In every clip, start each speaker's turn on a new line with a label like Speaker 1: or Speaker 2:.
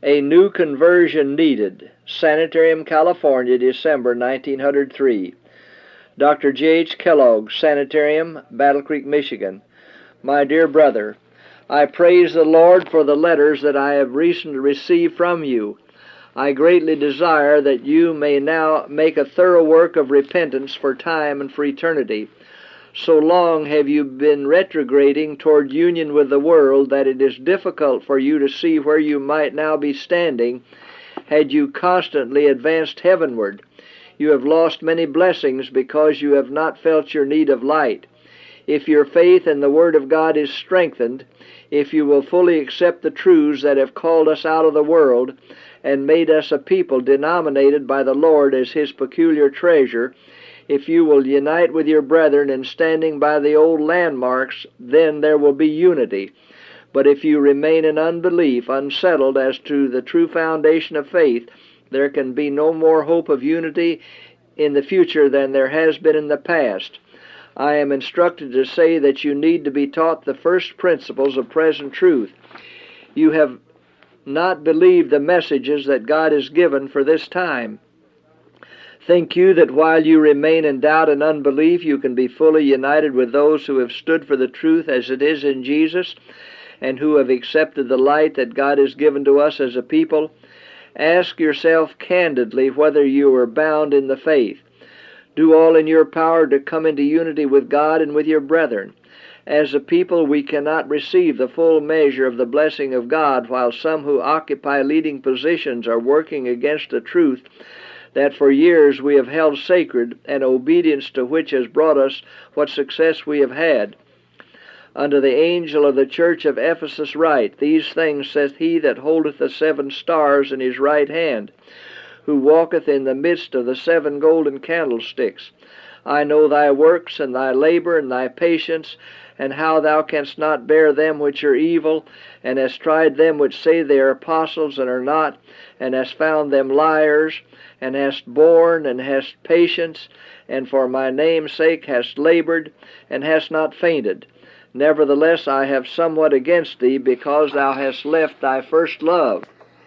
Speaker 1: A New Conversion Needed. Sanitarium, California, December 1903. Dr. J.H. Kellogg, Sanitarium, Battle Creek, Michigan. My dear brother, I praise the Lord for the letters that I have recently received from you. I greatly desire that you may now make a thorough work of repentance for time and for eternity. So long have you been retrograding toward union with the world that it is difficult for you to see where you might now be standing had you constantly advanced heavenward. You have lost many blessings because you have not felt your need of light. If your faith in the Word of God is strengthened, if you will fully accept the truths that have called us out of the world and made us a people denominated by the Lord as His peculiar treasure, if you will unite with your brethren in standing by the old landmarks, then there will be unity. But if you remain in unbelief, unsettled as to the true foundation of faith, there can be no more hope of unity in the future than there has been in the past. I am instructed to say that you need to be taught the first principles of present truth. You have not believed the messages that God has given for this time. Think you that while you remain in doubt and unbelief, you can be fully united with those who have stood for the truth as it is in Jesus and who have accepted the light that God has given to us as a people? Ask yourself candidly whether you are bound in the faith. Do all in your power to come into unity with God and with your brethren. As a people, we cannot receive the full measure of the blessing of God while some who occupy leading positions are working against the truth that for years we have held sacred, and obedience to which has brought us what success we have had. Unto the angel of the church of Ephesus write, These things saith he that holdeth the 7 stars in his right hand, who walketh in the midst of the 7 golden candlesticks. I know thy works, and thy labor, and thy patience, and how thou canst not bear them which are evil, and hast tried them which say they are apostles and are not, and hast found them liars, and hast borne, and hast patience, and for my name's sake hast labored, and hast not fainted. Nevertheless I have somewhat against thee, because thou hast left thy first love.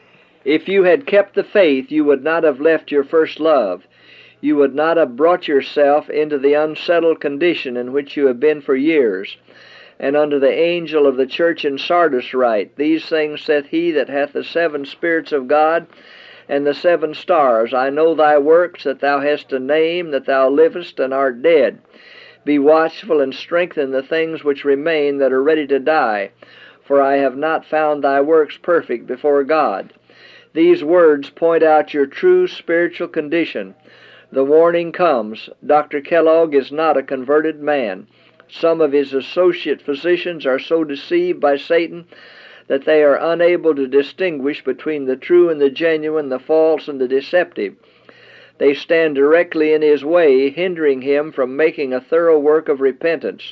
Speaker 1: If you had kept the faith, you would not have left your first love. You would not have brought yourself into the unsettled condition in which you have been for years. And unto the angel of the church in Sardis write, These things saith he that hath the 7 spirits of God, and the 7 stars. I know thy works, that thou hast a name, that thou livest and art dead. Be watchful and strengthen the things which remain that are ready to die, for I have not found thy works perfect before God. These words point out your true spiritual condition. The warning comes. Dr. Kellogg is not a converted man. Some of his associate physicians are so deceived by Satan that they are unable to distinguish between the true and the genuine, the false and the deceptive. They stand directly in his way, hindering him from making a thorough work of repentance.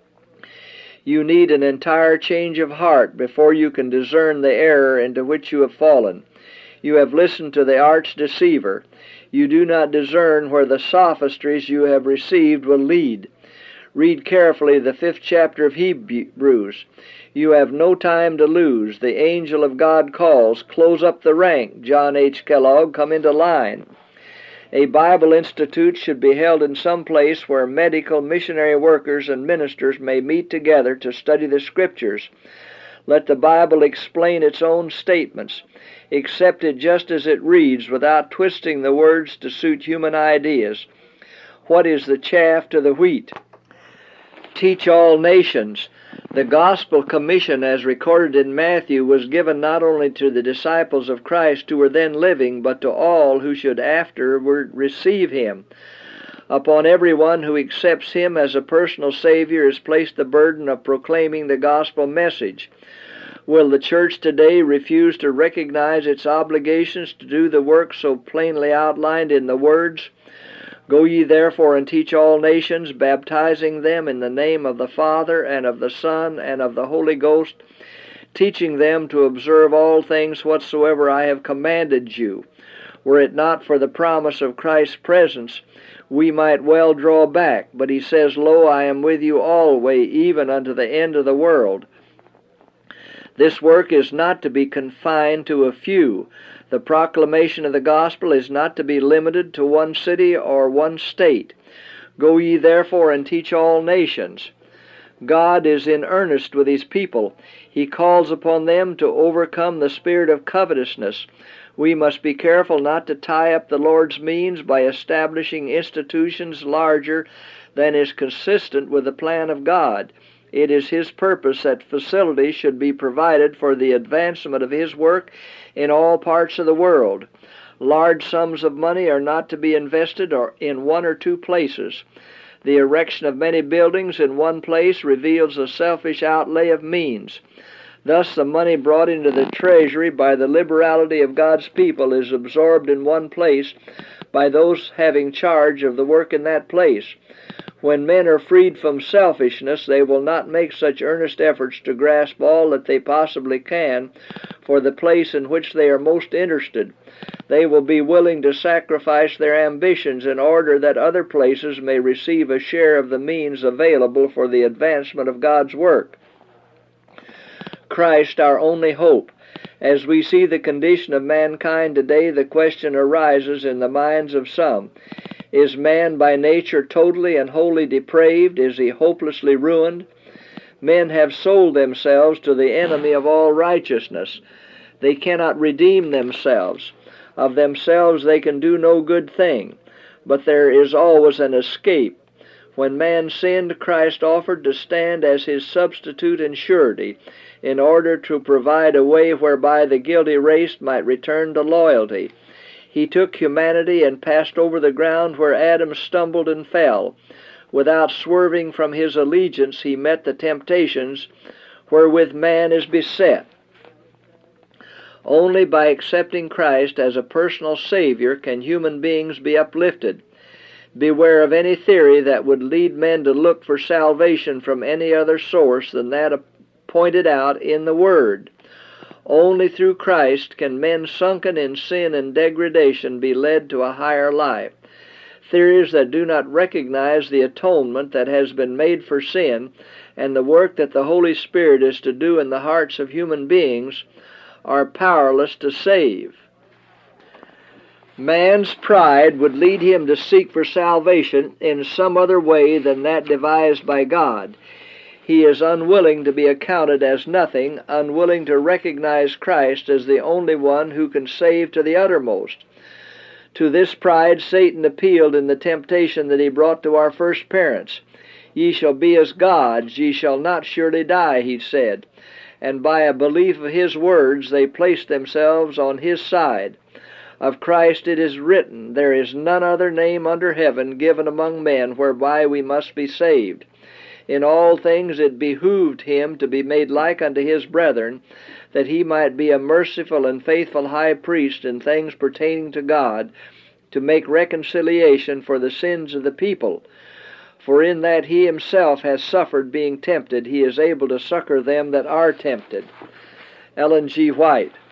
Speaker 1: You need an entire change of heart before you can discern the error into which you have fallen. You have listened to the arch deceiver. You do not discern where the sophistries you have received will lead. Read carefully the 5th chapter of Hebrews. You have no time to lose. The angel of God calls. Close up the rank. John H. Kellogg, come into line. A Bible Institute should be held in some place where medical, missionary workers and ministers may meet together to study the Scriptures. Let the Bible explain its own statements. Accept it just as it reads, without twisting the words to suit human ideas. What is the chaff to the wheat? Teach all nations. The gospel commission, as recorded in Matthew, was given not only to the disciples of Christ who were then living, but to all who should afterward receive him. Upon everyone who accepts him as a personal Savior is placed the burden of proclaiming the gospel message. Will the church today refuse to recognize its obligations to do the work so plainly outlined in the words, Go ye therefore and teach all nations, baptizing them in the name of the Father, and of the Son, and of the Holy Ghost, teaching them to observe all things whatsoever I have commanded you. Were it not for the promise of Christ's presence, we might well draw back. But he says, Lo, I am with you always, even unto the end of the world. This work is not to be confined to a few. The proclamation of the gospel is not to be limited to one city or one state. Go ye therefore and teach all nations. God is in earnest with His people. He calls upon them to overcome the spirit of covetousness. We must be careful not to tie up the Lord's means by establishing institutions larger than is consistent with the plan of God. It is His purpose that facilities should be provided for the advancement of His work in all parts of the world. Large sums of money are not to be invested in one or two places. The erection of many buildings in one place reveals a selfish outlay of means. Thus the money brought into the treasury by the liberality of God's people is absorbed in one place by those having charge of the work in that place. When men are freed from selfishness, they will not make such earnest efforts to grasp all that they possibly can for the place in which they are most interested. They will be willing to sacrifice their ambitions in order that other places may receive a share of the means available for the advancement of God's work. Christ, our only hope. As we see the condition of mankind today, the question arises in the minds of some: is man by nature totally and wholly depraved? Is he hopelessly ruined? Men have sold themselves to the enemy of all righteousness. They cannot redeem themselves. Of themselves they can do no good thing, but there is always an escape. When man sinned, Christ offered to stand as his substitute and surety, in order to provide a way whereby the guilty race might return to loyalty. He took humanity and passed over the ground where Adam stumbled and fell. Without swerving from his allegiance, he met the temptations wherewith man is beset. Only by accepting Christ as a personal Savior can human beings be uplifted. Beware of any theory that would lead men to look for salvation from any other source than that pointed out in the Word. Only through Christ can men sunken in sin and degradation be led to a higher life. Theories that do not recognize the atonement that has been made for sin and the work that the Holy Spirit is to do in the hearts of human beings are powerless to save. Man's pride would lead him to seek for salvation in some other way than that devised by God. He is unwilling to be accounted as nothing, unwilling to recognize Christ as the only one who can save to the uttermost. To this pride Satan appealed in the temptation that he brought to our first parents. Ye shall be as gods, ye shall not surely die, he said. And by a belief of his words they placed themselves on his side. Of Christ it is written, there is none other name under heaven given among men whereby we must be saved. In all things it behooved him to be made like unto his brethren, that he might be a merciful and faithful high priest in things pertaining to God, to make reconciliation for the sins of the people. For in that he himself has suffered being tempted, he is able to succor them that are tempted. Ellen G. White.